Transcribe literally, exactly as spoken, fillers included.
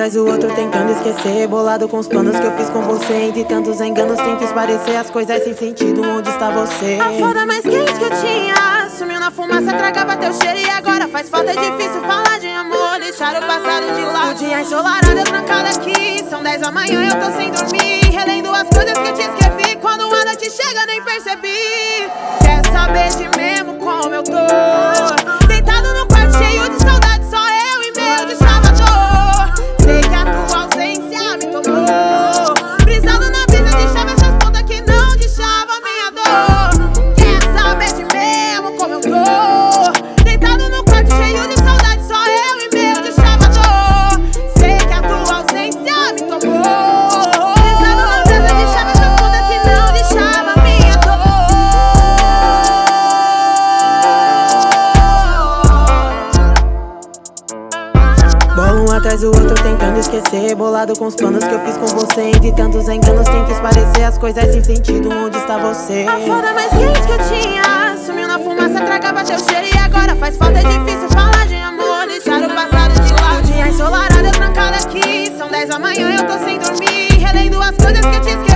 atrás do outro tentando esquecer, bolado com os planos que eu fiz com você. Entre tantos enganos tento esclarecer as coisas sem sentido. Onde está você? A foda mais quente que eu tinha sumiu na fumaça, tragava teu cheiro. E agora faz falta, é difícil falar de amor, deixar o passado de lado. O dia ensolarado, eu trancada aqui, são dez da manhã, eu tô sem dormir, relendo as coisas que eu te escrevi. Quando a noite chega nem percebi. Quer saber de mesmo como eu tô? Deitado no quarto cheio de saudade, só eu e meu deschavador. Sei que a tua ausência me tomou, brisado na brisa, deixava essas pontas que não deixava minha dor. Quer saber de mesmo como eu tô? Deitado no quarto cheio de saudade, só eu e meu deschavador. Sei que a tua ausência me tomou, brisado na brisa, deixava essas pontas que não deixava minha dor. Bola um atrás do outro tentando esquecer, bolado com os planos que eu fiz com você. Entre tantos enganos tento esclarecer as coisas sem sentido. Onde está você? A foda mais quente que eu tinha sumiu na fumaça, tragava teu cheiro. E agora faz falta, é difícil falar de amor, deixar o passado de lado. O dia ensolarado, eu trancada aqui, são dez da manhã, eu tô sem dormir, relendo as coisas que eu te esqueci.